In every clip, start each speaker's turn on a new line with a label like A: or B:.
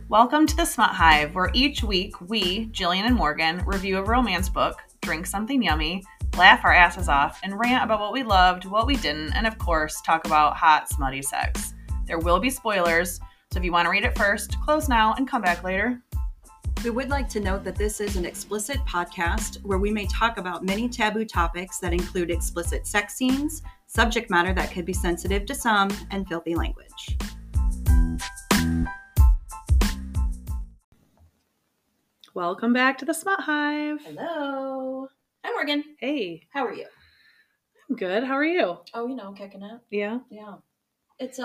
A: Welcome to the Smut Hive, where each week we, Jillian and Morgan, review a romance book, drink something yummy, laugh our asses off, and rant about what we loved, what we didn't, and of course, talk about hot, smutty sex. There will be spoilers, so if you want to read it first, close now and come back later.
B: We would like to note that this is an explicit podcast where we may talk about many taboo topics that include explicit sex scenes, subject matter that could be sensitive to some, and filthy language.
A: Welcome back to the Smut Hive.
C: Hello. Hi, Morgan.
A: Hey.
C: How are you?
A: I'm good. How are you?
C: Oh, kicking it.
A: Yeah?
C: Yeah. It's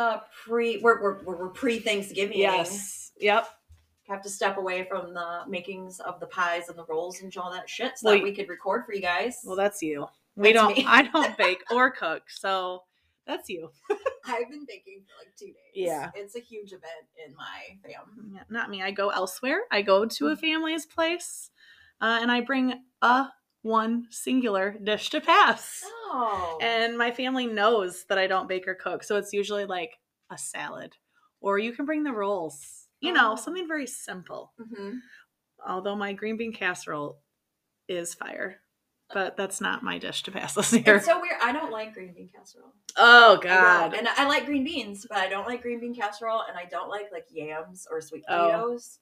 C: we're pre-Thanksgiving.
A: Yes. Yep.
C: Have to step away from the makings of the pies and the rolls and all that shit so that we could record for you guys.
A: Well, that's you.
C: That's me.
A: I don't bake or cook, so that's you.
C: I've been baking for like 2 days.
A: Yeah.
C: It's a huge event in my fam.
A: Yeah, not me. I go elsewhere. I go to a family's place, and I bring one singular dish to pass.
C: Oh.
A: And my family knows that I don't bake or cook, so it's usually like a salad. Or you can bring the rolls. You know, something very simple.
C: Mm-hmm.
A: Although my green bean casserole is fire. But that's not my dish to pass this year.
C: It's so weird. I don't like green bean casserole.
A: Oh, God.
C: And I like green beans, but I don't like green bean casserole, and I don't like yams or sweet potatoes.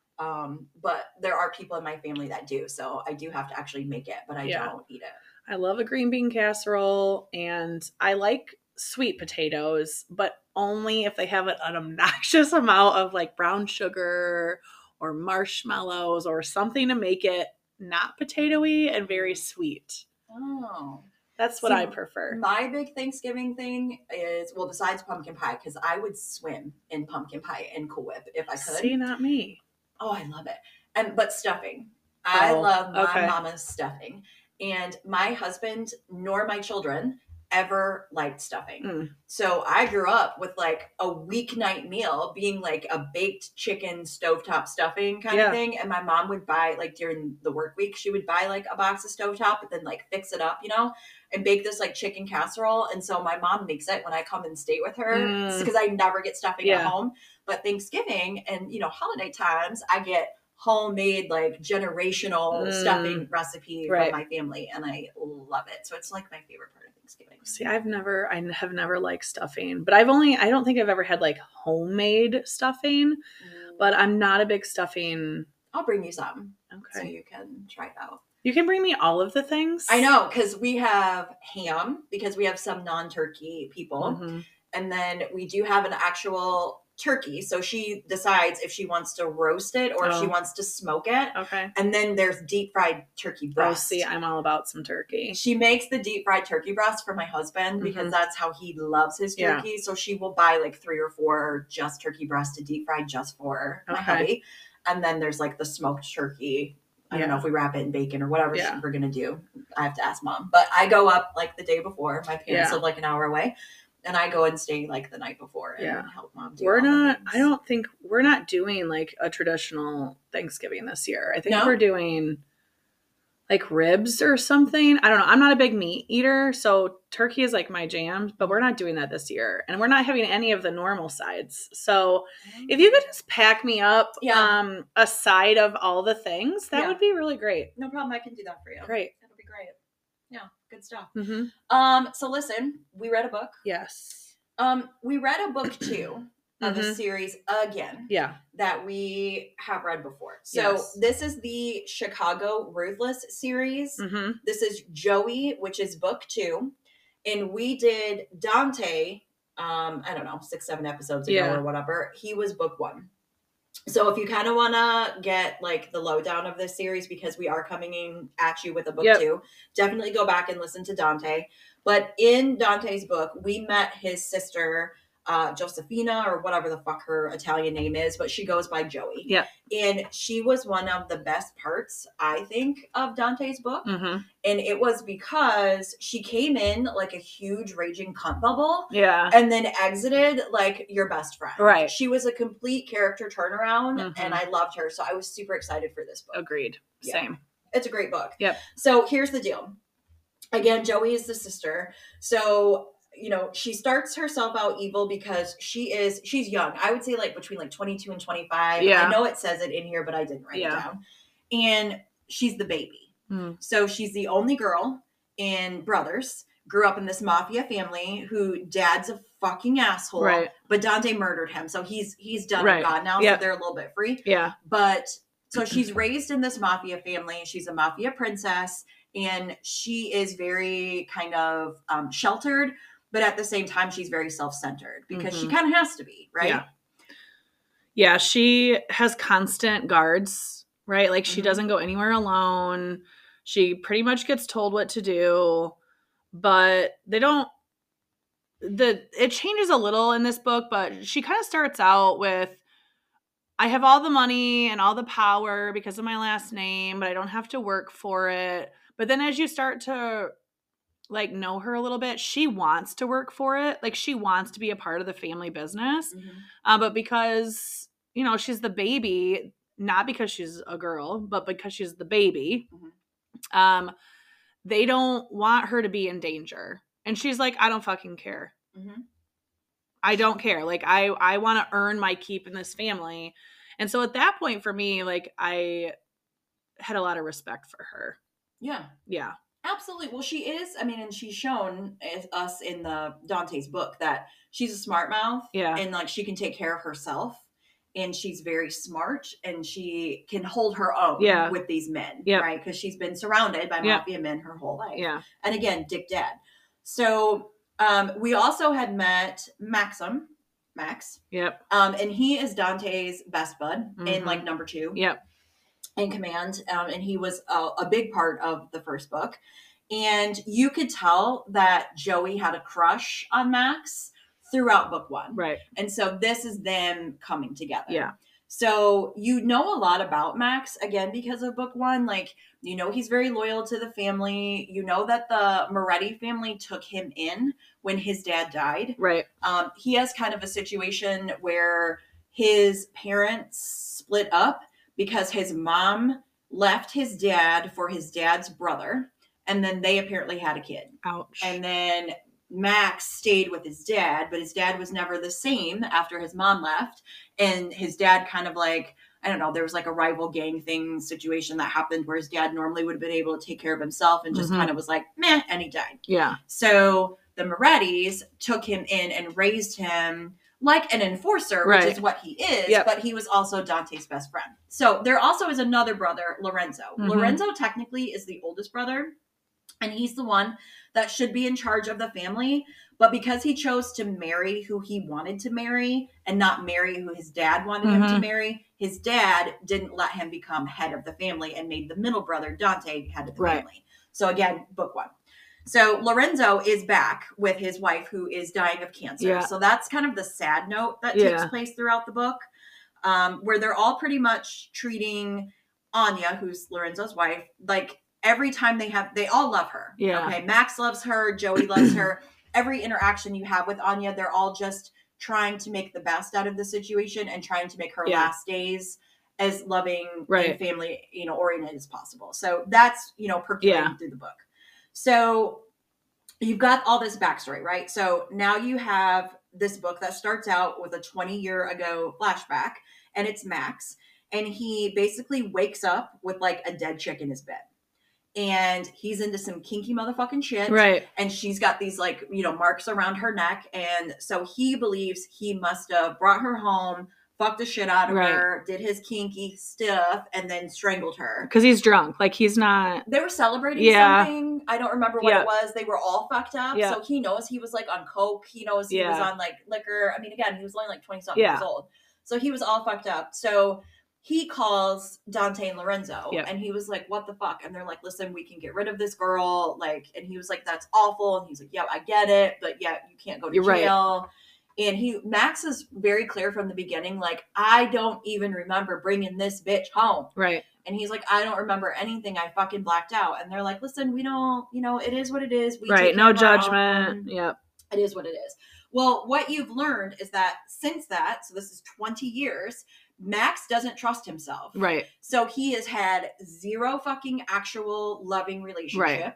C: But there are people in my family that do, so I do have to actually make it, but I don't eat it.
A: I love a green bean casserole, and I like sweet potatoes, but only if they have an obnoxious amount of brown sugar or marshmallows or something to make it not potatoey and very sweet.
C: Oh.
A: That's what I prefer.
C: My big Thanksgiving thing is, well, besides pumpkin pie, because I would swim in pumpkin pie and Cool Whip if I could.
A: See, not me.
C: Oh, I love it. But stuffing. I love my mama's stuffing. And my husband nor my children ever liked stuffing. So I grew up with a weeknight meal being a baked chicken stovetop stuffing kind of thing. And my mom would buy during the work week, she would buy a box of stovetop and then fix it up, and bake this chicken casserole. And so my mom makes it when I come and stay with her because I never get stuffing at home. But Thanksgiving and, holiday times, I get homemade generational stuffing recipe from my family, and I love it. So it's my favorite part of Thanksgiving.
A: See, I have never liked stuffing, but I don't think I've ever had homemade stuffing, but I'm not a big stuffing.
C: I'll bring you some.
A: Okay.
C: So you can try it out.
A: You can bring me all of the things.
C: I know, because we have ham, because we have some non-turkey people. And then we do have an actual turkey, so she decides if she wants to roast it or if she wants to smoke it.
A: Okay.
C: And then there's deep fried turkey breast.
A: Oh, see, I'm all about some turkey.
C: She makes the deep fried turkey breast for my husband because that's how he loves his turkey. Yeah. So she will buy 3 or 4 just turkey breast to deep fry just for my hubby. And then there's the smoked turkey. I don't know if we wrap it in bacon or whatever we're gonna do. I have to ask mom. But I go up the day before. My parents live an hour away. And I go and stay the night before and help mom do
A: I don't think we're not doing a traditional Thanksgiving this year. I think we're doing ribs or something. I don't know. I'm not a big meat eater, so turkey is my jam, but we're not doing that this year. And we're not having any of the normal sides. So if you could just pack me up a side of all the things, that would be really great.
C: No problem. I can do that for you.
A: Great.
C: That'll be great. Yeah, good stuff. So listen, we read a book.
A: Yes.
C: We read a book too of a series again.
A: Yeah.
C: That we have read before. So this is the Chicago Ruthless series. This is Joey, which is book 2. And we did Dante, I don't know, 6-7 episodes ago or whatever. He was book 1. So if you kind of want to get the lowdown of this series, because we are coming in at you with a book 2, definitely go back and listen to Dante. But in Dante's book, we met his sister, Josefina, or whatever the fuck her Italian name is, but she goes by Joey.
A: Yeah.
C: And she was one of the best parts, I think, of Dante's book. And it was because she came in a huge raging cunt bubble.
A: Yeah.
C: And then exited your best friend.
A: Right.
C: She was a complete character turnaround, and I loved her. So I was super excited for this book.
A: Agreed.
C: Yeah.
A: Same.
C: It's a great book.
A: Yep.
C: So here's the deal. Again, Joey is the sister. So you know, she starts herself out evil because she's young. I would say like between like 22 and 25.
A: Yeah.
C: I know it says it in here, but I didn't write it down. And she's the baby. So she's the only girl in brothers, grew up in this mafia family who dad's a fucking asshole,
A: right.
C: but Dante murdered him. So he's done with God now. So they're a little bit free.
A: Yeah.
C: But so she's raised in this mafia family. She's a mafia princess, and she is very kind of sheltered, but at the same time, she's very self-centered because she kind of has to be, right?
A: Yeah. She has constant guards, right? Like she doesn't go anywhere alone. She pretty much gets told what to do, but it changes a little in this book, but she kind of starts out with, I have all the money and all the power because of my last name, but I don't have to work for it. But then as you start to like know her a little bit, she wants to work for it. Like she wants to be a part of the family business. But because, you know, she's the baby, not because she's a girl, but because she's the baby, they don't want her to be in danger. And she's like, I don't fucking care. I don't care. Like I want to earn my keep in this family. And so at that point for me, like I had a lot of respect for her.
C: Yeah.
A: Yeah.
C: Absolutely. Well, she is. I mean, and she's shown us in the Dante's book that she's a smart mouth.
A: Yeah.
C: And like she can take care of herself. And she's very smart, and she can hold her own with these men, right? Because she's been surrounded by mafia men her whole life.
A: Yeah.
C: And again, Dick Dad. So we also had met Max.
A: Yep.
C: And he is Dante's best bud in like number 2.
A: Yep.
C: In command. And he was a big part of the first book. And you could tell that Joey had a crush on Max throughout book 1.
A: Right.
C: And so this is them coming together.
A: Yeah.
C: So you know a lot about Max, again, because of book 1. Like, you know, he's very loyal to the family. You know that the Moretti family took him in when his dad died.
A: Right.
C: He has kind of a situation where his parents split up because his mom left his dad for his dad's brother. And then they apparently had a kid.
A: Ouch.
C: And then Max stayed with his dad, but his dad was never the same after his mom left. And his dad kind of like, I don't know, there was like a rival gang thing situation that happened where his dad normally would have been able to take care of himself and just kind of was like, meh, and he died.
A: Yeah.
C: So the Morettis took him in and raised him like an enforcer, which is what he is, but he was also Dante's best friend. So there also is another brother, Lorenzo. Lorenzo technically is the oldest brother, and he's the one that should be in charge of the family. But because he chose to marry who he wanted to marry and not marry who his dad wanted him to marry, his dad didn't let him become head of the family and made the middle brother, Dante, head of the family. So again, book 1. So Lorenzo is back with his wife who is dying of cancer. Yeah. So that's kind of the sad note that takes place throughout the book, where they're all pretty much treating Anya, who's Lorenzo's wife, like every time they all love her.
A: Yeah.
C: Okay. Max loves her. Joey loves her. Every interaction you have with Anya, they're all just trying to make the best out of the situation and trying to make her last days as loving and family, you know, oriented as possible. So that's, you know, percolating through the book. So you've got all this backstory, right? So now you have this book that starts out with a 20-year ago flashback, and it's Max, and he basically wakes up with like a dead chick in his bed. And he's into some kinky motherfucking shit.
A: Right.
C: And she's got these like, you know, marks around her neck. And so he believes he must have brought her home, fucked the shit out of her, did his kinky stuff, and then strangled her.
A: Because he's drunk. Like he's not.
C: They were celebrating something. I don't remember what it was. They were all fucked up. So he knows he was like on coke. He knows he was on like liquor. I mean, again, he was only like 20-something years old. So he was all fucked up. So he calls Dante and Lorenzo and he was like, what the fuck? And they're like, listen, we can get rid of this girl. Like, and he was like, that's awful. And he's like, yeah, I get it. But yeah, you can't go to jail. Right. And Max is very clear from the beginning, like, I don't even remember bringing this bitch home.
A: Right.
C: And he's like, I don't remember anything. I fucking blacked out. And they're like, listen, we don't, you know, it is what it is. We
A: right. No judgment. Yep.
C: It is what it is. Well, what you've learned is that since that, so this is 20 years, Max doesn't trust himself.
A: Right.
C: So he has had 0 fucking actual loving relationships. Right.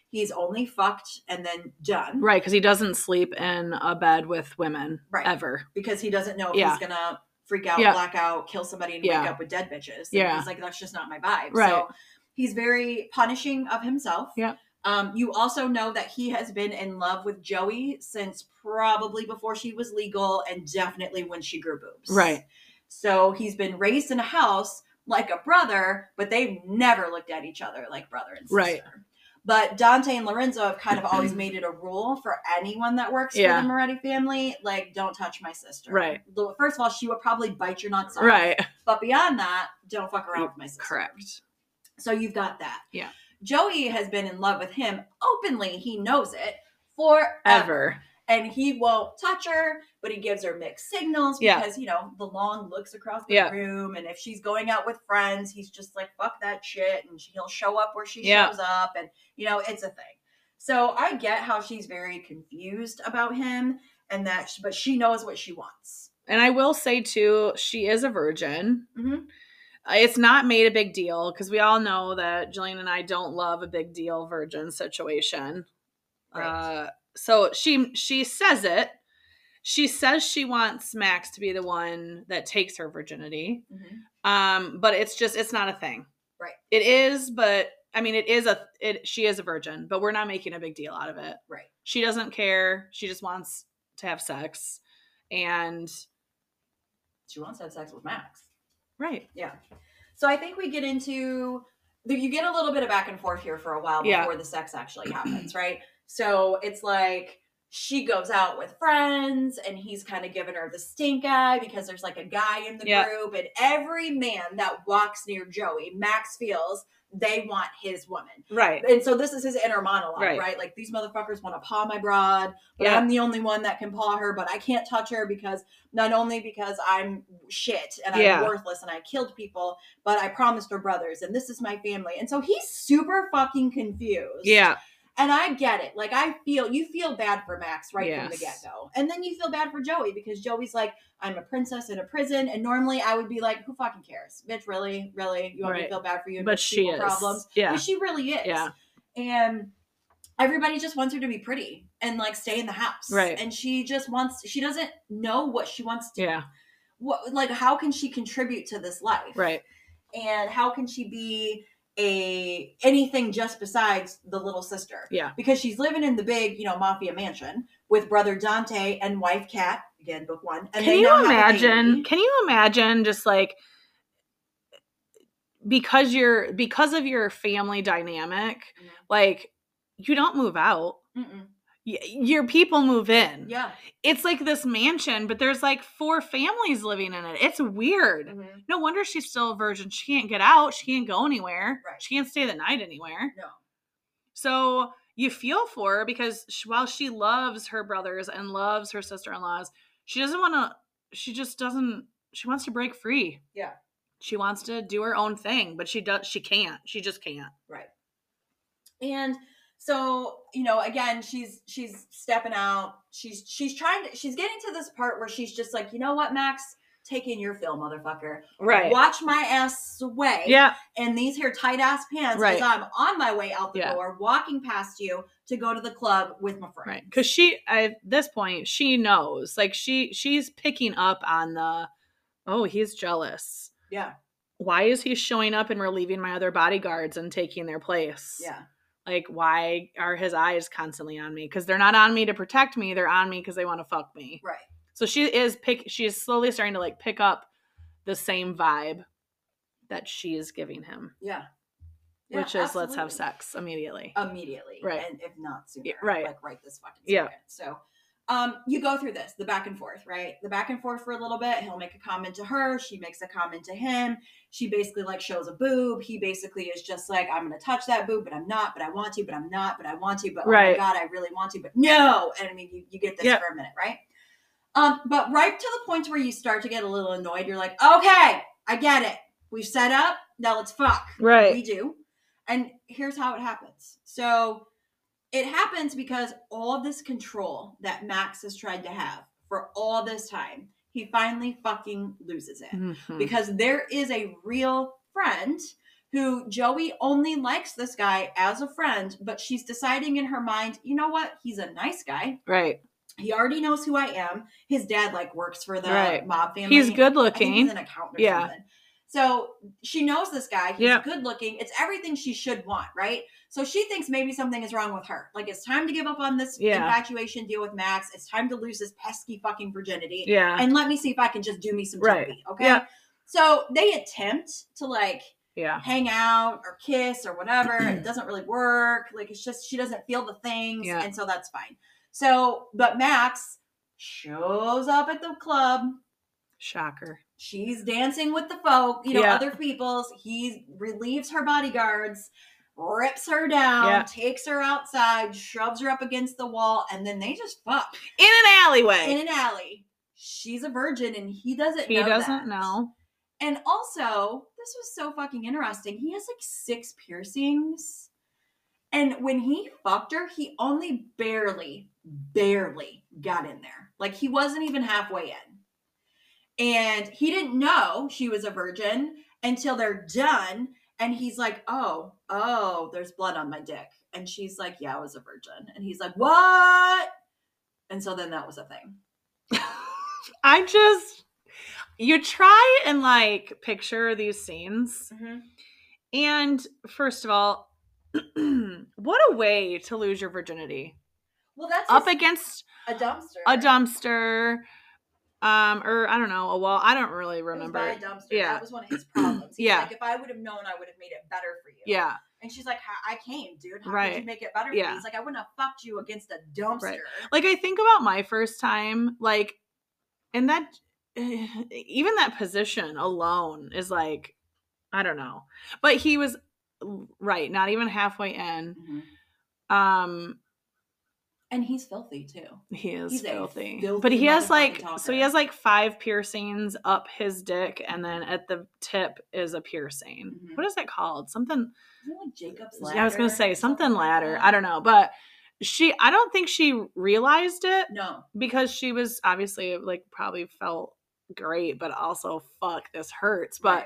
C: He's only fucked and then done.
A: Right, because he doesn't sleep in a bed with women ever.
C: Because he doesn't know if he's going to freak out, black out, kill somebody, and wake up with dead bitches. And he's like, that's just not my vibe.
A: Right.
C: So he's very punishing of himself.
A: Yeah.
C: You also know that he has been in love with Joey since probably before she was legal and definitely when she grew boobs.
A: Right.
C: So he's been raised in a house like a brother, but they've never looked at each other like brother and sister. Right. But Dante and Lorenzo have kind of always made it a rule for anyone that works for the Moretti family, like, don't touch my sister.
A: Right.
C: First of all, she would probably bite your nuts off.
A: Right.
C: But beyond that, don't fuck around with my sister.
A: Correct.
C: So you've got that.
A: Yeah.
C: Joey has been in love with him openly. He knows it forever. And he won't touch her, but he gives her mixed signals because, you know, the long looks across the room. And if she's going out with friends, he's just like, fuck that shit. And he'll show up where she shows up. And, you know, it's a thing. So I get how she's very confused about him and that, but she knows what she wants.
A: And I will say, too, she is a virgin.
C: Mm-hmm.
A: It's not made a big deal because we all know that Jillian and I don't love a big deal virgin situation.
C: Right.
A: So she says it. She says she wants Max to be the one that takes her virginity.
C: Mm-hmm.
A: But it's not a thing.
C: Right.
A: It is, but I mean, she is a virgin, but we're not making a big deal out of it.
C: Right.
A: She doesn't care. She just wants to have sex. And
C: she wants to have sex with Max.
A: Right.
C: Yeah. So I think we get into, you get a little bit of back and forth here for a while before the sex actually happens, right? So it's like she goes out with friends and he's kind of giving her the stink eye because there's like a guy in the group, and every man that walks near Joey, Max feels they want his woman.
A: Right.
C: And so this is his inner monologue, right? Like, these motherfuckers want to paw my broad, but I'm the only one that can paw her, but I can't touch her because not only because I'm shit and I'm worthless and I killed people, but I promised her brothers and this is my family. And so he's super fucking confused.
A: Yeah.
C: And I get it. Like, you feel bad for Max from the get-go. And then you feel bad for Joey because Joey's like, I'm a princess in a prison. And normally I would be like, who fucking cares? Bitch, really? Really? You want me to feel bad for you?
A: But she is.
C: Problems?
A: Yeah.
C: But she really is.
A: Yeah.
C: And everybody just wants her to be pretty and, like, stay in the house.
A: Right.
C: And she doesn't know what she wants to.
A: Yeah.
C: Like, how can she contribute to this life?
A: Right.
C: And how can she be anything just besides the little sister?
A: Yeah.
C: Because she's living in the big, mafia mansion with brother Dante and wife Kat, again, book one. And
A: can you imagine just like, because of your family dynamic, like, you don't move out.
C: Mm-mm.
A: Your people move in.
C: Yeah.
A: It's like this mansion, but there's like 4 families living in it. It's weird.
C: Mm-hmm.
A: No wonder she's still a virgin. She can't get out. She can't go anywhere.
C: Right.
A: She can't stay the night anywhere.
C: No.
A: So you feel for her because while she loves her brothers and loves her sister-in-laws, she wants to break free.
C: Yeah. She
A: wants to do her own thing, but she can't. She just can't.
C: Right. And so, again, she's stepping out. She's getting to this part where she's just like, you know what, Max? Take in your fill, motherfucker.
A: Right.
C: Watch my ass sway.
A: Yeah.
C: And these here tight ass pants as I'm on my way out the door, walking past you to go to the club with my friends.
A: Right. Because at this point, she knows. Like, she's picking up on he's jealous.
C: Yeah.
A: Why is he showing up and relieving my other bodyguards and taking their place?
C: Yeah.
A: Like, why are his eyes constantly on me? Because they're not on me to protect me. They're on me because they want to fuck me.
C: Right.
A: So she is slowly starting to, like, pick up the same vibe that she is giving him.
C: Yeah.
A: Which is, let's have sex immediately.
C: Right. And if not sooner.
A: Right.
C: Like, right this fucking second.
A: Yeah.
C: So, you go through the back and forth, right? The back and forth for a little bit. He'll make a comment to her. She makes a comment to him. She basically, like, shows a boob. He basically is just like, I'm going to touch that boob, but I'm not, but I want to, but I'm not, but I want to, but oh my God, I really want to, but no. And I mean, you get this for a minute, right? But right to the point where you start to get a little annoyed, you're like, okay, I get it. We've set up. Now let's fuck.
A: Right.
C: We do. And here's how it happens. So it happens because all of this control that Max has tried to have for all this time, he finally fucking loses it. Mm-hmm. Because there is a real friend who Joey only likes this guy as a friend, but she's deciding in her mind, you know what? He's a nice guy.
A: Right.
C: He already knows who I am. His dad like works for the mob family.
A: He's good looking.
C: I think he's an accountant or something. So she knows this guy. He's good looking. It's everything she should want, right? So she thinks maybe something is wrong with her. Like, it's time to give up on this infatuation deal with Max. It's time to lose this pesky fucking virginity.
A: Yeah.
C: And let me see if I can just do me some Toby, okay? Yeah. So they attempt to like hang out or kiss or whatever. It doesn't really work. Like, it's just she doesn't feel the things. Yeah. And so that's fine. So, but Max shows up at the club.
A: Shocker.
C: She's dancing with the folk, other people's. He relieves her bodyguards, rips her down, takes her outside, shoves her up against the wall, and then they just fuck.
A: In an alleyway.
C: In an alley. She's a virgin, and he doesn't know.
A: He doesn't know.
C: And also, this was so fucking interesting. He has like 6 piercings. And when he fucked her, he only barely got in there. Like, he wasn't even halfway in. And he didn't know she was a virgin until they're done. And he's like, oh, there's blood on my dick. And she's like, yeah, I was a virgin. And he's like, what? And so then that was a thing.
A: You try and like picture these scenes. Mm-hmm. And first of all, what a way to lose your virginity.
C: Well, that's
A: up against
C: a dumpster.
A: Or I don't know, a wall. I don't really remember.
C: It was by a dumpster. Yeah. That was one of his problems. He's like, if I would have known, I would have made it better for you.
A: Yeah.
C: And she's like, I came, dude. How could you make it better for me? He's like, I wouldn't have fucked you against a dumpster. Right.
A: Like, I think about my first time, like, and that, even that position alone is like, I don't know. But he was, not even halfway in.
C: Mm-hmm. And he's filthy too.
A: He's filthy. But he has like, so he has like 5 piercings up his dick, and then at the tip is a piercing. Mm-hmm. What is that called? Something.
C: Is it like Jacob's ladder?
A: Yeah, I was gonna say something ladder. I don't know, but I don't think she realized it.
C: No,
A: because she was obviously like probably felt great, but also fuck, this hurts. But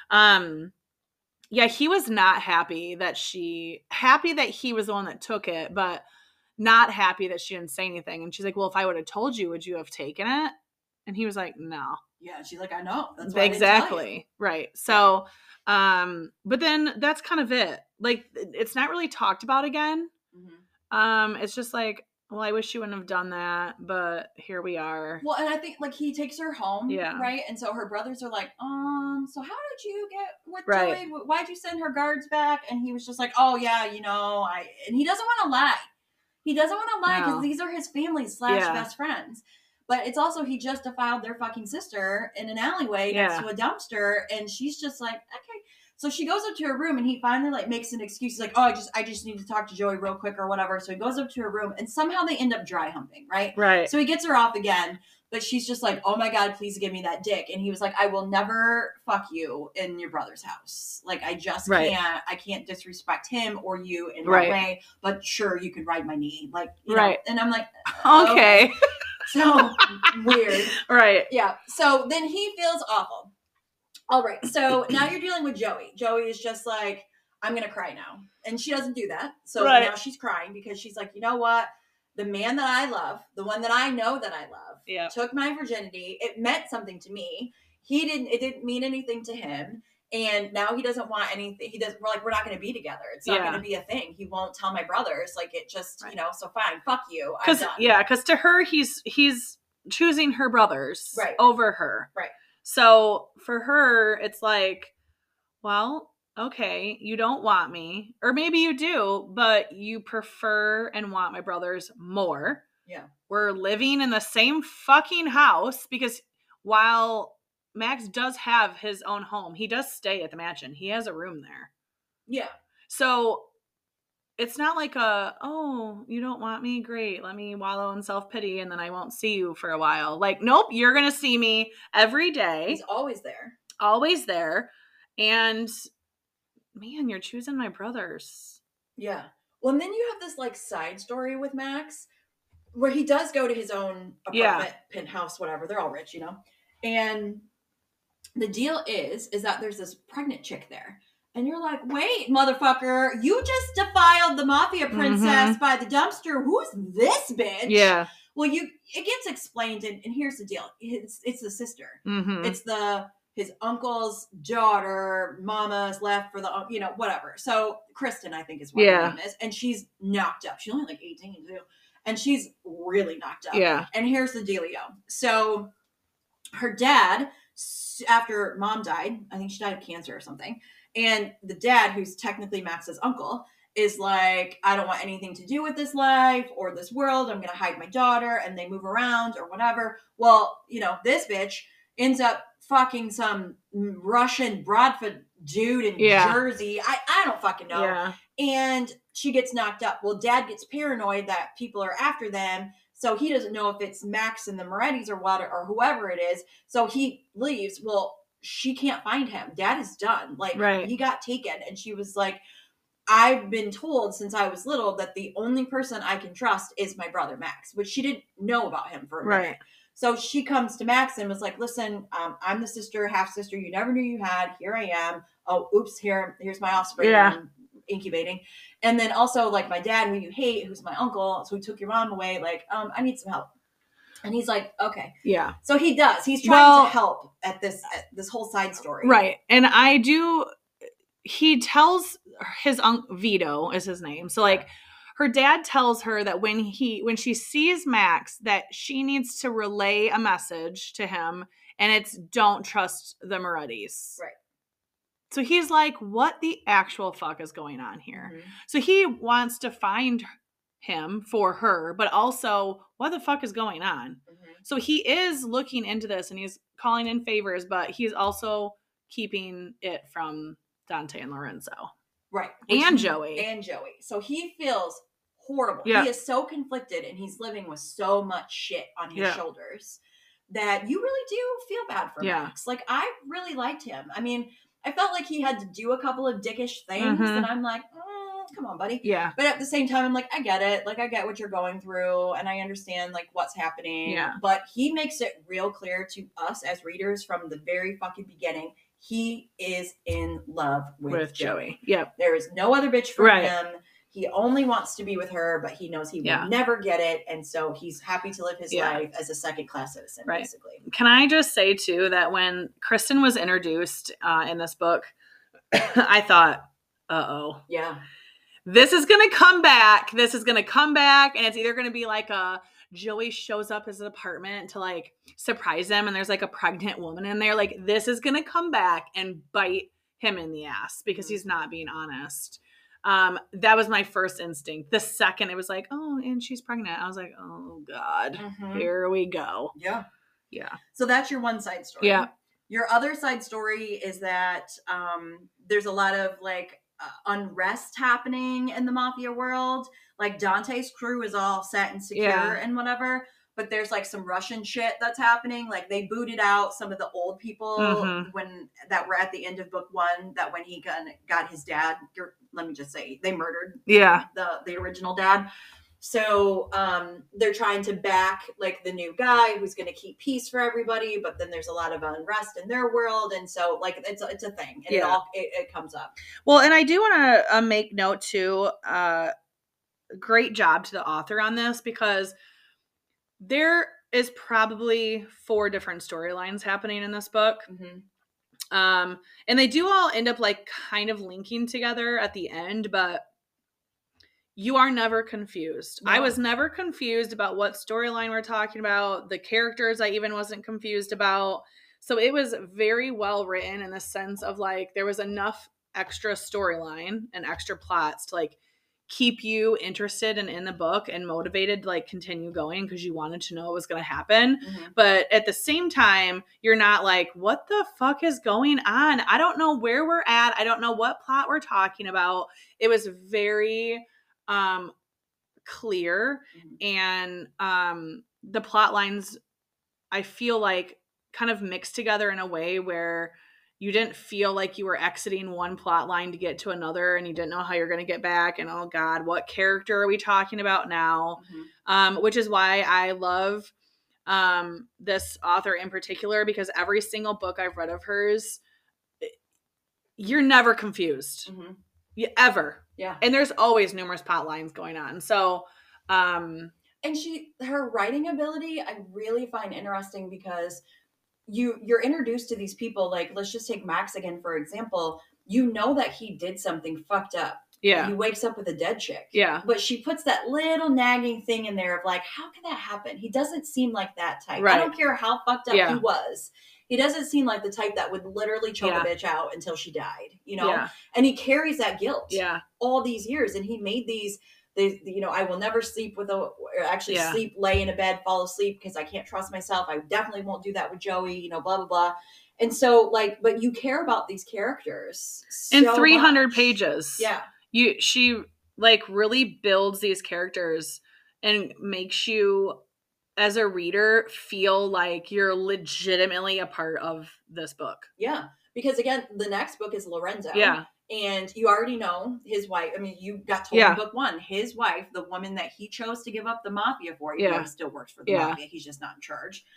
A: yeah, he was not happy that he was the one that took it, but not happy that she didn't say anything. And she's like, well, if I would have told you, would you have taken it? And he was like, no.
C: Yeah. She's like, I know. That's why
A: exactly.
C: I didn't tell you.
A: Right. So, but then that's kind of it. Like, it's not really talked about again. Mm-hmm. It's just like, well, I wish you wouldn't have done that, but here we are.
C: Well, and I think like he takes her home, right? And so her brothers are like, so how did you get with Joey? Why'd you send her guards back? And he was just like, oh yeah, and he doesn't want to lie. He doesn't want to lie because these are his family / best friends. But it's also, he just defiled their fucking sister in an alleyway next to a dumpster. And she's just like, okay. So she goes up to her room and he finally like makes an excuse. He's like, oh, I just need to talk to Joey real quick or whatever. So he goes up to her room and somehow they end up dry humping, right?
A: Right.
C: So he gets her off again. But she's just like, oh my God, please give me that dick. And he was like, I will never fuck you in your brother's house. Like, I just can't. I can't disrespect him or you in that way. But sure, you could ride my knee. Like, you know. And I'm like,
A: okay.
C: So weird.
A: Right.
C: Yeah. So then he feels awful. All right. So now you're dealing with Joey. Joey is just like, I'm going to cry now. And she doesn't do that. So now she's crying because she's like, you know what? The man that I love, the one that I know that I love, took my virginity. It meant something to me. It didn't mean anything to him. And now he doesn't want anything. We're not going to be together. It's not going to be a thing. He won't tell my brothers. Like, it just, so fine, fuck you. I'm done.
A: Yeah. Cause to her, he's choosing her brothers over her.
C: Right.
A: So for her, it's like, well, okay, you don't want me, or maybe you do, but you prefer and want my brothers more.
C: Yeah.
A: We're living in the same fucking house because while Max does have his own home, he does stay at the mansion. He has a room there.
C: Yeah.
A: So it's not like you don't want me? Great. Let me wallow in self-pity and then I won't see you for a while. Like, nope, you're going to see me every day.
C: He's always there.
A: Always there. And man, you're choosing my brothers.
C: Yeah. Well, and then you have this like side story with Max where he does go to his own apartment, penthouse, whatever. They're all rich, And the deal is that there's this pregnant chick there. And you're like, wait, motherfucker, you just defiled the mafia princess by the dumpster. Who's this bitch?
A: Yeah.
C: Well, it gets explained, and here's the deal. It's the sister. It's his uncle's daughter. Mama's left for the, whatever. So Kristen, I think is what her name is. And she's knocked up. She's only like 18 too. And she's really knocked up.
A: Yeah.
C: And here's the dealio. So her dad, after mom died, I think she died of cancer or something. And the dad, who's technically Max's uncle, is like, I don't want anything to do with this life or this world. I'm going to hide my daughter. And they move around or whatever. Well, this bitch ends up fucking some Russian Broadfoot dude in Jersey. I don't fucking know.
A: Yeah.
C: And she gets knocked up. Well, dad gets paranoid that people are after them. So he doesn't know if it's Max and the Morettis or what or whoever it is. So he leaves. Well, she can't find him. Dad is done. Like, he got taken. And she was like, I've been told since I was little that the only person I can trust is my brother Max, which she didn't know about him for a minute. So she comes to Max and was like, listen, I'm the sister, half sister you never knew you had. Here I am. Oh, oops, here's my offspring. I'm incubating. And then also, like, my dad, who you hate, who's my uncle, so he took your mom away. Like, I need some help. And he's like, okay.
A: Yeah.
C: So he does. He's trying to help at this whole side story.
A: Right. And he tells his uncle, Vito is his name. So like her dad tells her that when she sees Max, that she needs to relay a message to him, and it's don't trust the Morettis.
C: Right.
A: So he's like, what the actual fuck is going on here? So he wants to find him for her, but also what the fuck is going on? So he is looking into this and he's calling in favors, but he's also keeping it from Dante and Lorenzo.
C: Right.
A: And Joey.
C: So he feels horrible. Yeah. He is so conflicted and he's living with so much shit on his shoulders that you really do feel bad for Max. Like, I really liked him. I mean, I felt like he had to do a couple of dickish things and I'm like, come on, buddy.
A: Yeah.
C: But at the same time, I'm like, I get it. Like, I get what you're going through and I understand like what's happening.
A: Yeah.
C: But he makes it real clear to us as readers from the very fucking beginning. He is in love with Joey.
A: Yep.
C: There is no other bitch for him. He only wants to be with her, but he knows he will never get it. And so he's happy to live his life as a second-class citizen, basically.
A: Can I just say, too, that when Kristen was introduced in this book, I thought, uh-oh.
C: Yeah.
A: This is going to come back. And it's either going to be like Joey shows up at his apartment to like surprise him and there's like a pregnant woman in there. Like, this is going to come back and bite him in the ass because he's not being honest. That was my first instinct. The second it was like, oh, and she's pregnant, I was like, oh God, here we go.
C: Yeah.
A: Yeah.
C: So that's your one side story.
A: Yeah.
C: Your other side story is that there's a lot of like unrest happening in the mafia world. Like, Dante's crew is all set and secure and whatever, but there's like some Russian shit that's happening. Like, they booted out some of the old people that were at the end of book 1, that when he got his dad, let me just say, they murdered the original dad. So they're trying to back like the new guy who's going to keep peace for everybody, but then there's a lot of unrest in their world, and so like it's a thing, and it comes up.
A: Well, and I do want to make note too. Great job to the author on this, because there is probably 4 different storylines happening in this book. And they do all end up like kind of linking together at the end, but you are never confused. No. I was never confused about what storyline we're talking about. The characters I even wasn't confused about. So it was very well written in the sense of like there was enough extra storyline and extra plots to like keep you interested and in the book and motivated to like continue going because you wanted to know what was going to happen. But at the same time, you're not like, what the fuck is going on? I don't know where we're at. I don't know what plot we're talking about. It was very clear, and the plot lines I feel like kind of mixed together in a way where you didn't feel like you were exiting one plot line to get to another and you didn't know how you're going to get back, and oh God, what character are we talking about now? Which is why I love this author in particular, because every single book I've read of hers, you're never confused. Ever.
C: Yeah.
A: And there's always numerous plot lines going on. So,
C: and her writing ability, I really find interesting because you're introduced to these people. Like, let's just take Max again, for example. You know that he did something fucked up.
A: Yeah.
C: He wakes up with a dead chick.
A: Yeah.
C: But she puts that little nagging thing in there of like, how can that happen? He doesn't seem like that type.
A: Right.
C: I don't care how fucked up he was. He doesn't seem like the type that would literally choke a bitch out until she died, you know?
A: Yeah.
C: And he carries that guilt
A: all
C: these years. And he made these, you know, I will never sleep with sleep, lay in a bed, fall asleep because I can't trust myself. I definitely won't do that with Joey, you know, blah, blah, blah. And so, like, but you care about these characters so
A: in 300
C: much.
A: Pages.
C: Yeah.
A: She like really builds these characters and makes you as a reader feel like you're legitimately a part of this book.
C: Yeah. Because again, the next book is Lorenzo.
A: Yeah.
C: And you already know his wife. I mean, you got told in book 1, his wife, the woman that he chose to give up the mafia for, he still works for the mafia. He's just not in charge.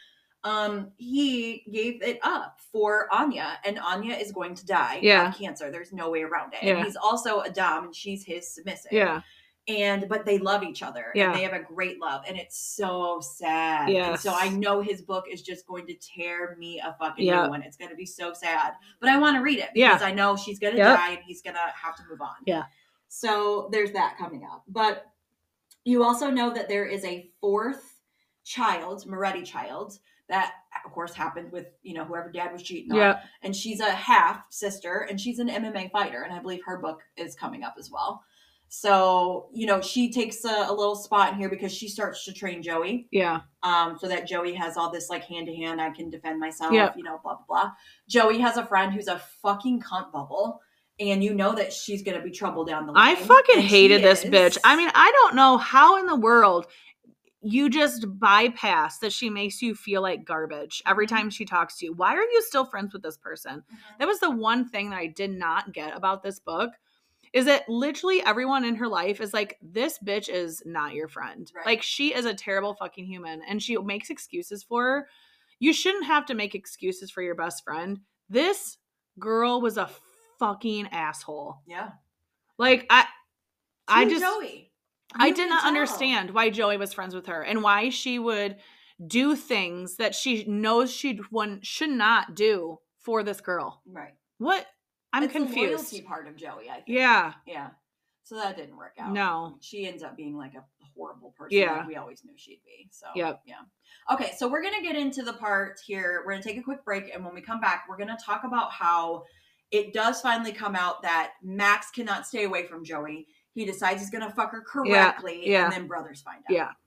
C: He gave it up for Anya, and Anya is going to die of cancer. There's no way around it. And he's also a dom, and she's his submissive.
A: Yeah.
C: But they love each other, and they have a great love, and it's so sad.
A: Yes.
C: And so I know his book is just going to tear me a fucking new one. It's going to be so sad, but I want to read it because I know she's going to die, and he's going to have to move on.
A: Yeah.
C: So there's that coming up. But you also know that there is a 4th child, Moretti child, that of course happened with, you know, whoever dad was cheating on. And she's a half sister, and she's an MMA fighter, and I believe her book is coming up as well. So, you know, she takes a little spot in here because she starts to train Joey.
A: Yeah.
C: So that Joey has all this like hand to hand, I can defend myself, you know, blah, blah, blah. Joey has a friend who's a fucking cunt bubble. And you know that she's going to be trouble down the line.
A: I fucking hated this bitch. I mean, I don't know how in the world you just bypass that she makes you feel like garbage every time she talks to you. Why are you still friends with this person? That was the one thing that I did not get about this book. Is that literally everyone in her life is like, this bitch is not your friend.
C: Right.
A: Like, she is a terrible fucking human, and she makes excuses for her. You shouldn't have to make excuses for your best friend. This girl was a fucking asshole.
C: Yeah.
A: Like, I just,
C: Joey.
A: I did not understand why Joey was friends with her and why she would do things that she knows should not do for this girl.
C: Right.
A: What? I'm confused.
C: The loyalty part of Joey, I think.
A: Yeah.
C: Yeah. So that didn't work out.
A: No.
C: She ends up being like a horrible person.
A: Yeah.
C: Like we always knew she'd be. So,
A: yeah.
C: Okay, so we're going to get into the part here. We're going to take a quick break. And when we come back, we're going to talk about how it does finally come out that Max cannot stay away from Joey. He decides he's going to fuck her correctly. And then brothers find out.
A: Yeah.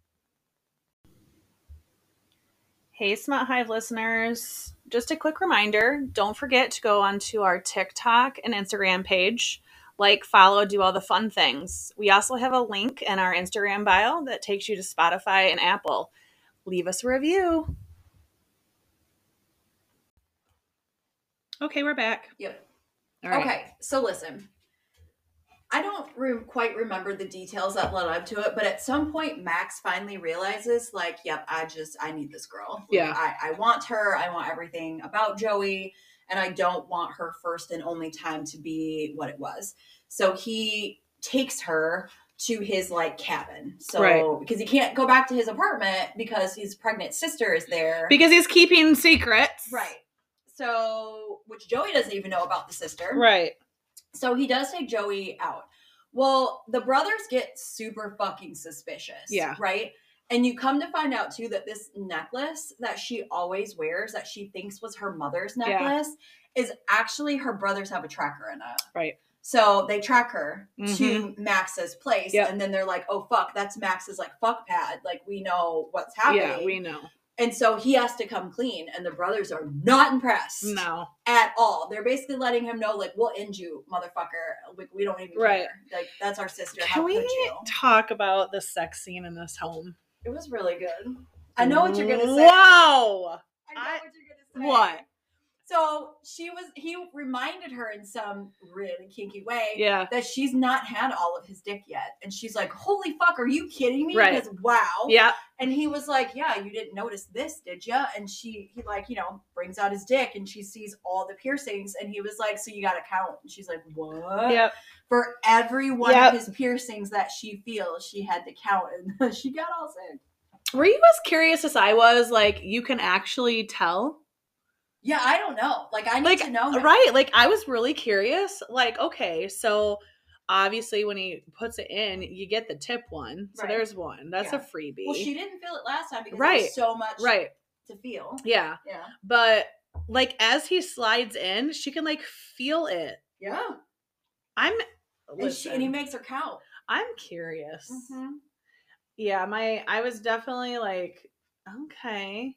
A: Hey, Smut Hive listeners. Just a quick reminder, don't forget to go onto our TikTok and Instagram page. Like, follow, do all the fun things. We also have a link in our Instagram bio that takes you to Spotify and Apple. Leave us a review. Okay, we're back.
C: Yep.
A: All right.
C: Okay, so listen. I don't quite remember the details that led up to it, but at some point, Max finally realizes, like, yep, I need this girl.
A: Yeah.
C: I want her. I want everything about Joey, and I don't want her first and only time to be what it was. So he takes her to his, like, cabin. So, because he can't go back to his apartment because his pregnant sister is there.
A: Because he's keeping secrets.
C: Right. So, which Joey doesn't even know about the sister.
A: Right.
C: So he does take Joey out. Well, the brothers get super fucking suspicious.
A: Yeah.
C: Right? And you come to find out, too, that this necklace that she always wears, that she thinks was her mother's necklace, is actually her brothers have a tracker in it.
A: Right.
C: So they track her to Max's place. Yep. And then they're like, oh, fuck, that's Max's, like, fuck pad. Like, we know what's happening.
A: Yeah, we know.
C: And so he has to come clean, and the brothers are not impressed.
A: No.
C: At all. They're basically letting him know, like, we'll end you, motherfucker. Like, we don't even care. Like, that's our sister.
A: Can we talk about the sex scene in this home?
C: It was really good. I know what you're going to say.
A: Wow.
C: I know what you're going to say.
A: What?
C: So he reminded her in some really kinky way that she's not had all of his dick yet. And she's like, holy fuck, are you kidding me?
A: Right.
C: Because wow.
A: Yeah.
C: And he was like, yeah, you didn't notice this, did you? And he like, brings out his dick and she sees all the piercings. And he was like, so you got to count. And she's like, what?
A: Yep.
C: For every one of his piercings that she feels, she had to count. And she got all sick.
A: Were you as curious as I was? Like, you can actually tell?
C: Yeah, I don't know. Like, I need to know now.
A: Right. Like, I was really curious. Like, okay, so obviously when he puts it in, you get the tip one. So there's one. That's a freebie.
C: Well, she didn't feel it last time because there was so much to feel.
A: Yeah. Yeah. But, like, as he slides in, she can, like, feel it.
C: Yeah.
A: And
C: he makes her count.
A: I'm curious. Mm-hmm. Yeah, I was definitely like, okay.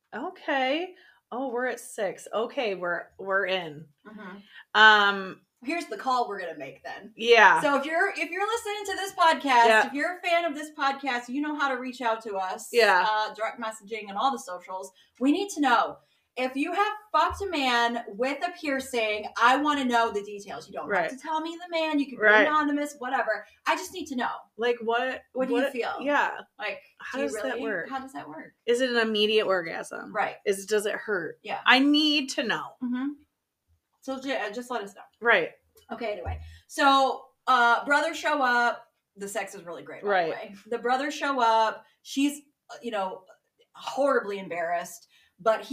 A: Oh, we're at 6. Okay, we're in.
C: Mm-hmm. Here's the call we're gonna make then.
A: Yeah.
C: So if you're listening to this podcast, if you're a fan of this podcast, you know how to reach out to us.
A: Yeah.
C: Direct messaging and all the socials. We need to know. If you have fucked a man with a piercing, I want to know the details. You don't have to tell me the man. You can be anonymous, whatever. I just need to know.
A: Like, what
C: do you feel?
A: Yeah.
C: Like,
A: how does that work?
C: How does that work?
A: Is it an immediate orgasm?
C: Right.
A: Does it hurt?
C: Yeah.
A: I need to know.
C: Mm-hmm. So just let us know.
A: Right.
C: Okay, anyway. So, brothers show up. The sex is really great, by the way. The brothers show up. She's, horribly embarrassed. But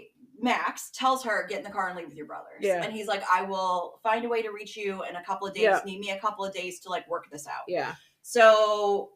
C: Max tells her, get in the car and leave with your brothers.
A: Yeah.
C: And he's like, I will find a way to reach you in a couple of days. Yeah. Need me a couple of days to, like, work this out.
A: Yeah.
C: So,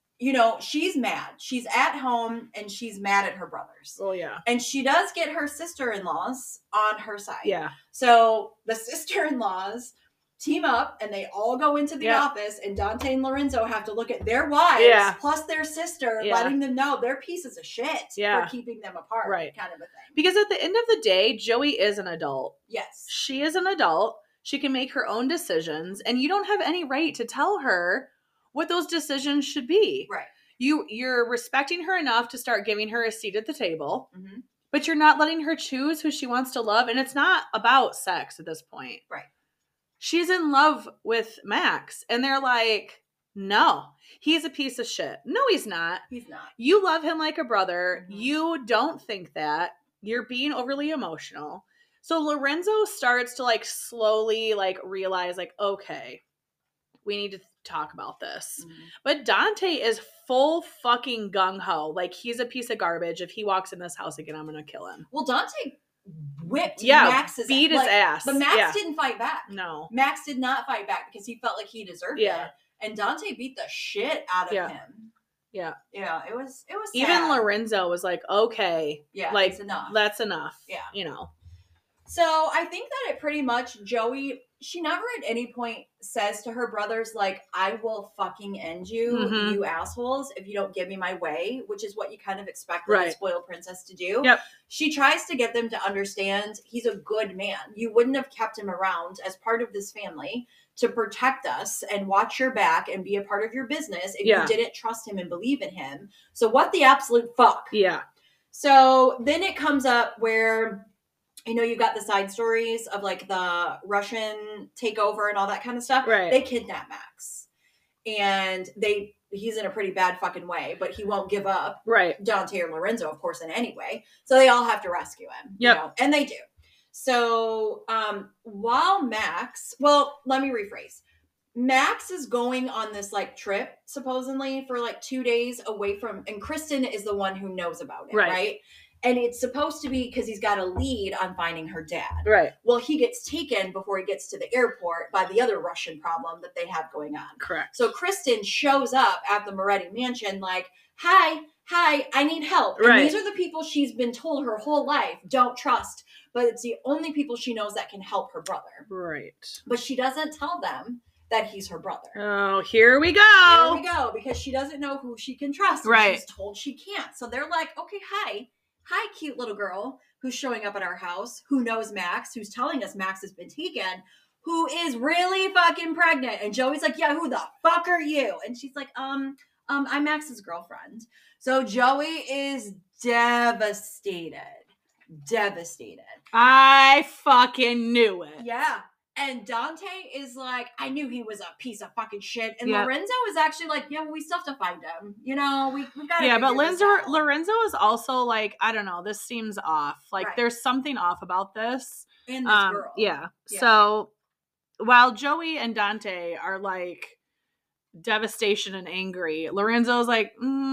C: she's mad. She's at home and she's mad at her brothers.
A: Well, yeah.
C: And she does get her sister-in-laws on her side.
A: Yeah.
C: So the sister-in-laws team up and they all go into the office, and Dante and Lorenzo have to look at their wives plus their sister, letting them know they're pieces of shit for keeping them apart, kind of a thing.
A: Because at the end of the day, Joey is an adult.
C: Yes.
A: She is an adult. She can make her own decisions, and you don't have any right to tell her what those decisions should be.
C: Right.
A: You're respecting her enough to start giving her a seat at the table, but you're not letting her choose who she wants to love, and it's not about sex at this point.
C: Right.
A: She's in love with Max, and they're like, no, he's a piece of shit. No, he's not.
C: He's not.
A: You love him like a brother. Mm-hmm. You don't think that. You're being overly emotional. So Lorenzo starts to, like, slowly, like, realize, like, okay, we need to talk about this. Mm-hmm. But Dante is full fucking gung-ho. Like, he's a piece of garbage. If he walks in this house again, I'm going to kill him.
C: Well, Dante whipped Max's
A: beat his ass.
C: But Max didn't fight back.
A: No.
C: Max did not fight back because he felt like he deserved it. And Dante beat the shit out of him.
A: Yeah.
C: Yeah, it was sad.
A: Even Lorenzo was like, okay.
C: Yeah,
A: like,
C: that's enough.
A: That's enough.
C: Yeah. So I think that it pretty much, Joey, she never at any point says to her brothers, like, I will fucking end you, you assholes, if you don't give me my way, which is what you kind of expect a spoiled princess to do.
A: Yep.
C: She tries to get them to understand he's a good man. You wouldn't have kept him around as part of this family to protect us and watch your back and be a part of your business if you didn't trust him and believe in him. So what the absolute fuck?
A: Yeah.
C: So then it comes up where, you got the side stories of, like, the Russian takeover and all that kind of stuff.
A: Right.
C: They kidnap Max. And he's in a pretty bad fucking way, but he won't give up.
A: Right.
C: Dante or Lorenzo, of course, in any way. So they all have to rescue him.
A: Yep.
C: And they do. So while let me rephrase. Max is going on this, like, trip, supposedly, for, like, 2 days away from, and Kristen is the one who knows about it, right? And it's supposed to be because he's got a lead on finding her dad.
A: Right.
C: Well, he gets taken before he gets to the airport by the other Russian problem that they have going on.
A: Correct.
C: So Kristen shows up at the Moretti mansion like, hi, I need help. And these are the people she's been told her whole life don't trust. But it's the only people she knows that can help her brother.
A: Right.
C: But she doesn't tell them that he's her brother.
A: Oh, here we go.
C: Here we go. Because she doesn't know who she can trust.
A: Right.
C: She's told she can't. So they're like, okay, hi, cute little girl who's showing up at our house, who knows Max, who's telling us Max has been taken, who is really fucking pregnant. And Joey's like, yeah, who the fuck are you? And she's like, I'm Max's girlfriend. So Joey is devastated. devastated.
A: I fucking knew it.
C: Yeah. And Dante is like, I knew he was a piece of fucking shit. And Lorenzo is actually like, yeah, well, we still have to find him. You know, we've got to.
A: Yeah, but Lorenzo is also like, I don't know, this seems off. Like, there's something off about this.
C: And this girl.
A: Yeah. So while Joey and Dante are like devastation and angry, Lorenzo's like,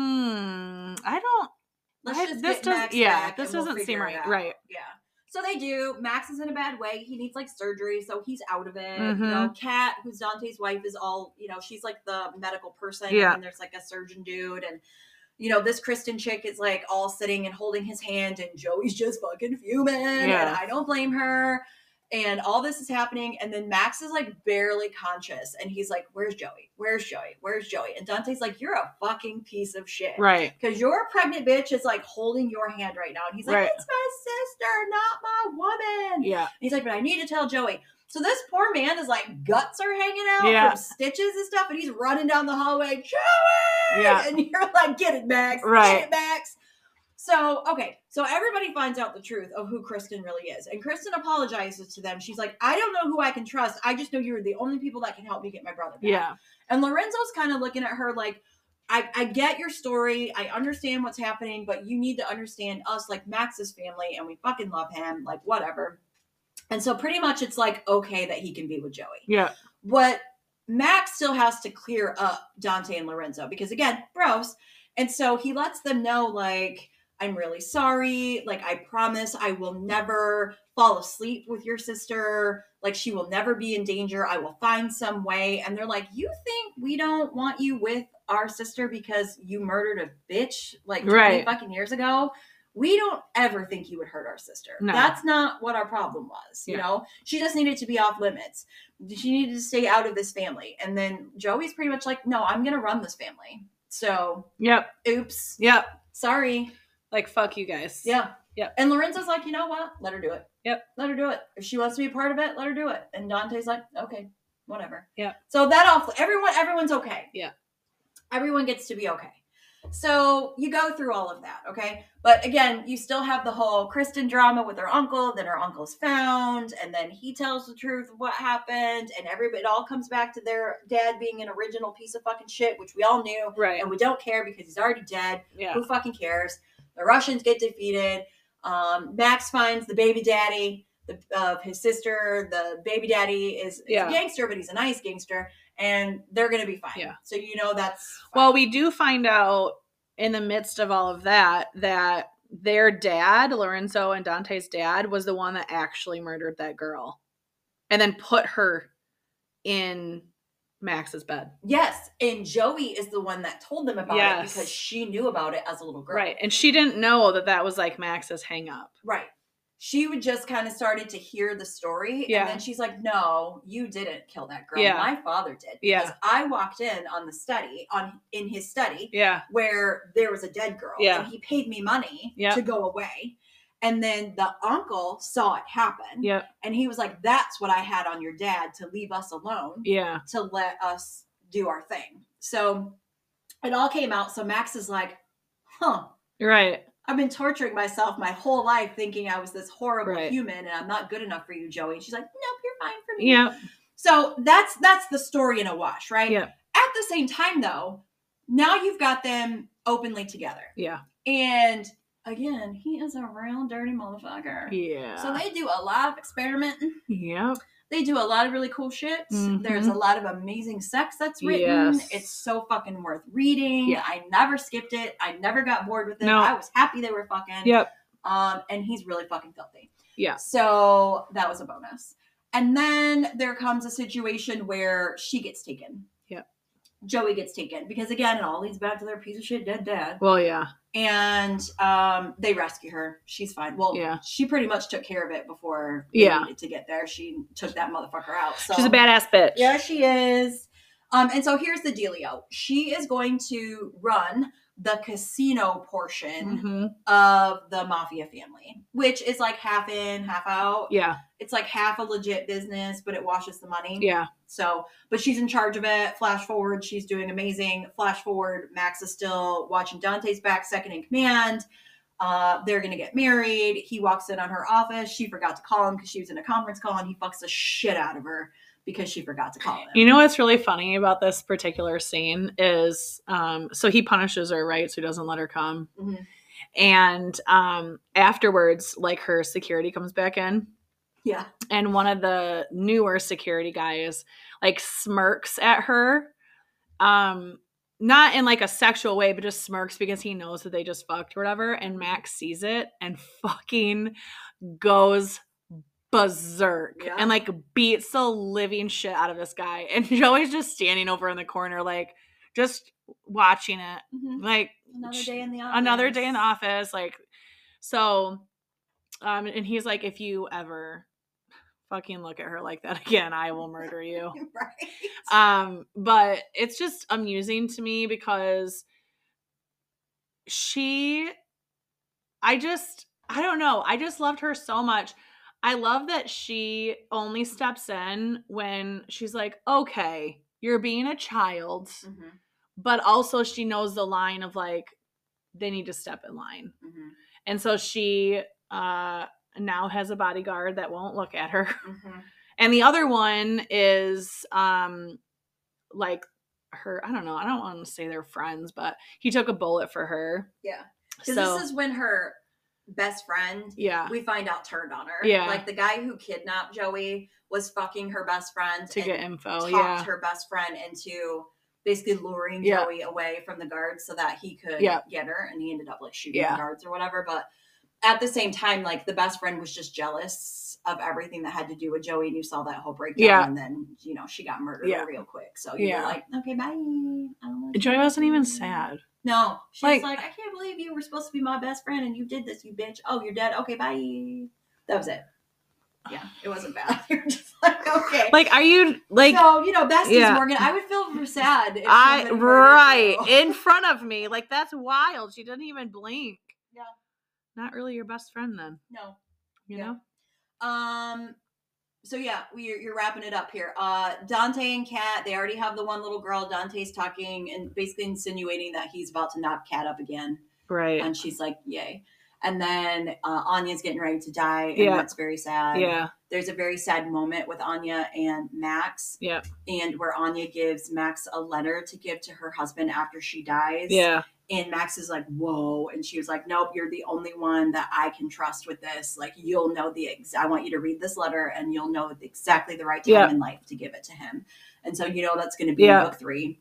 A: I don't.
C: This doesn't
A: seem right. Right.
C: Yeah. So they do. Max is in a bad way. He needs like surgery, so he's out of it. You know, Kat, who's Dante's wife, is all, you know, she's like the medical person.
A: Yeah.
C: And there's like a surgeon dude. And, you know, this Kristen chick is like all sitting and holding his hand, and Joey's just fucking fuming. Yeah. And I don't blame her. And all this is happening. And then Max is like barely conscious. And he's like, where's Joey? Where's Joey? Where's Joey? And Dante's like, you're a fucking piece of shit.
A: Right.
C: Because your pregnant bitch is like holding your hand right now. And he's like, it's my sister, not my woman.
A: Yeah. And
C: he's like, but I need to tell Joey. So this poor man is like, guts are hanging out from stitches and stuff. And he's running down the hallway, Joey!
A: Yeah.
C: And you're like, get it, Max.
A: Right.
C: Get it, Max. So, okay. So everybody finds out the truth of who Kristen really is. And Kristen apologizes to them. She's like, I don't know who I can trust. I just know you're the only people that can help me get my brother back.
A: Yeah.
C: And Lorenzo's kind of looking at her like, I get your story. I understand what's happening, but you need to understand us, like Max's family, and we fucking love him, like whatever. And so pretty much it's like, okay that he can be with Joey.
A: Yeah.
C: But Max still has to clear up Dante and Lorenzo because, again, bros. And so he lets them know, like, I'm really sorry. Like, I promise I will never fall asleep with your sister. Like, she will never be in danger. I will find some way. And they're like, you think we don't want you with our sister because you murdered a bitch like 20 fucking years ago? We don't ever think you would hurt our sister. No. That's not what our problem was. You know, she just needed to be off limits. She needed to stay out of this family. And then Joey's pretty much like, no, I'm going to run this family. So, oops. Sorry.
A: Like, fuck you guys.
C: Yeah. And Lorenzo's like, you know what? Let her do it. Let her do it. If she wants to be a part of it, let her do it. And Dante's like, okay, whatever. So everyone's okay. Everyone gets to be okay. So you go through all of that, okay? But again, you still have the whole Kristen drama with her uncle. Then her uncle's found, and then he tells the truth of what happened, and it all comes back to their dad being an original piece of fucking shit, which we all knew, and we don't care because he's already dead. Who fucking cares? The Russians get defeated. Max finds the baby daddy of his sister. The baby daddy is a gangster, but he's a nice gangster. And they're going to be fine. So, you know, that's fine.
A: Well, we do find out in the midst of all of that their dad, Lorenzo and Dante's dad, was the one that actually murdered that girl and then put her in Max's bed.
C: Yes. And Joey is the one that told them about it because she knew about it as a little girl.
A: Right. And she didn't know that was like Max's hang up.
C: Right. She would just kind of started to hear the story. And then she's like, no, you didn't kill that girl. My father did. Because I walked in in his study where there was a dead girl. And he paid me money to go away. And then the uncle saw it happen. And he was like, that's what I had on your dad to leave us alone. To let us do our thing. So it all came out. So Max is like, huh.
A: Right.
C: I've been torturing myself my whole life thinking I was this horrible human and I'm not good enough for you, Joey. And she's like, nope, you're fine for me.
A: Yeah.
C: So that's the story in a wash, right? Yeah. At the same time, though, now you've got them openly together. Yeah. And again, he is a real dirty motherfucker. Yeah. So they do a lot of experimenting. Yep. They do a lot of really cool shit. Mm-hmm. There's a lot of amazing sex that's written. Yes. It's so fucking worth reading. Yeah. I never skipped it. I never got bored with it. No. I was happy they were fucking. Yep. And he's really fucking filthy. Yeah. So that was a bonus. And then there comes a situation where she gets taken. Yep. Joey gets taken. Because again, it all leads back to their piece of shit dead dad.
A: Well, yeah.
C: And they rescue her. She's fine. Well, she pretty much took care of it before they needed to get there. She took that motherfucker out. So.
A: She's a badass bitch.
C: Yeah, she is. And so here's the dealio. She is going to run the casino portion of the mafia family, which is like half in, half out. Yeah. It's like half a legit business, but it washes the money. Yeah. So, but she's in charge of it. Flash forward, she's doing amazing. Flash forward, Max is still watching Dante's back, second in command. They're going to get married. He walks in on her office. She forgot to call him because she was in a conference call, and he fucks the shit out of her because she forgot to call him.
A: You know what's really funny about this particular scene is, so he punishes her, right? So he doesn't let her come. Mm-hmm. And afterwards, like, her security comes back in.
C: Yeah.
A: And one of the newer security guys, like, smirks at her. Not in like a sexual way, but just smirks because he knows that they just fucked or whatever. And Max sees it and fucking goes berserk and like beats the living shit out of this guy. And Joey's just standing over in the corner, like, just watching it. Mm-hmm. Like,
C: another day in the
A: office. Like, so, and he's like, if you ever fucking look at her like that again, I will murder you.
C: Right.
A: But it's just amusing to me because I don't know. I just loved her so much. I love that she only steps in when she's like, okay, you're being a child, mm-hmm. but also she knows the line of like, they need to step in line. Mm-hmm. And so she, now has a bodyguard that won't look at her. Mm-hmm. And the other one is like her, I don't know, I don't want to say they're friends, but he took a bullet for her.
C: Yeah. Because this is when her best friend, we find out, turned on her.
A: Yeah.
C: Like, the guy who kidnapped Joey was fucking her best friend
A: to get info.
C: Talked her best friend into basically luring Joey away from the guards so that he could get her, and he ended up like shooting the guards or whatever. But at the same time, like, the best friend was just jealous of everything that had to do with Joey, and you saw that whole breakdown, and then, you know, she got murdered real quick. So you were like, okay, bye.
A: Joey wasn't even sad.
C: No. She's like, I can't believe you were supposed to be my best friend, and you did this, you bitch. Oh, you're dead. Okay, bye. That was it. Yeah, it wasn't bad. You're just like, okay.
A: Like, are you, like...
C: So, you know, besties, Morgan, I would feel sad if
A: right, in front of me. Like, that's wild. She didn't even blink.
C: Yeah.
A: Not really your best friend then.
C: No.
A: You know?
C: So yeah, you're wrapping it up here. Dante and Kat, they already have the one little girl. Dante's talking and basically insinuating that he's about to knock Kat up again.
A: Right.
C: And she's like, yay. And then Anya's getting ready to die, and that's very sad.
A: Yeah.
C: There's a very sad moment with Anya and Max.
A: Yeah.
C: And where Anya gives Max a letter to give to her husband after she dies.
A: Yeah.
C: And Max is like, whoa. And she was like, nope, you're the only one that I can trust with this. Like, you'll know I want you to read this letter, and you'll know exactly the right time in life to give it to him. And so, you know, that's going to be in book 3.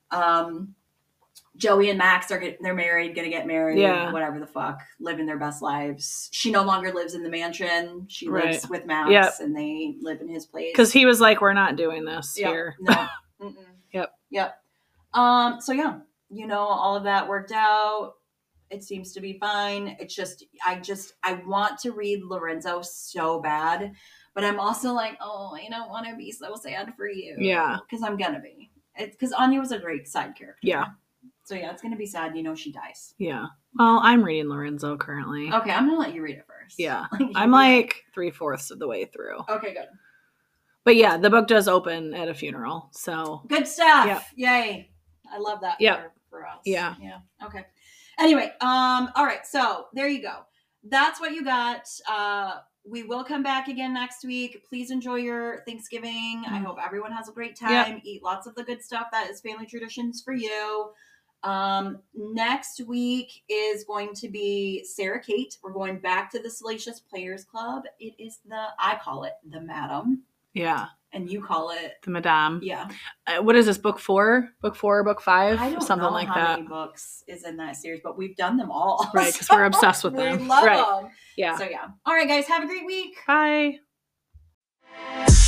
C: Joey and Max they're married, going to get married, whatever the fuck, living their best lives. She no longer lives in the mansion. She lives with Max, and they live in his place.
A: Because he was like, we're not doing this here.
C: No.
A: Yep.
C: So yeah, you know, all of that worked out. It seems to be fine. It's just, I want to read Lorenzo so bad, but I'm also like, oh, I don't want to be so sad for you.
A: Yeah.
C: Because I'm going to be. Because Anya was a great side character.
A: Yeah.
C: So yeah, it's going to be sad. You know, she dies.
A: Yeah. Well, I'm reading Lorenzo currently.
C: Okay, I'm going to let you read it first.
A: Yeah. I'm like 3/4 of the way through.
C: Okay, good.
A: But yeah, the book does open at a funeral. So
C: good stuff. Yep. Yay. I love that for us.
A: Yeah.
C: Yeah. Okay. Anyway, all right. So there you go. That's what you got. We will come back again next week. Please enjoy your Thanksgiving. I hope everyone has a great time. Yep. Eat lots of the good stuff that is family traditions for you. Next week is going to be Sarah Kate. We're going back to the Salacious Players Club. It is I call it the Madam.
A: Yeah.
C: And you call it
A: the Madame.
C: Yeah.
A: What is this, book 4? Book 4, book 5?
C: I don't
A: Something
C: know
A: like
C: how
A: that.
C: many books is in that series, but we've done them all.
A: Right, because we're obsessed with them.
C: We love
A: them.
C: them.
A: Yeah.
C: So yeah. All right, guys. Have a great week.
A: Bye.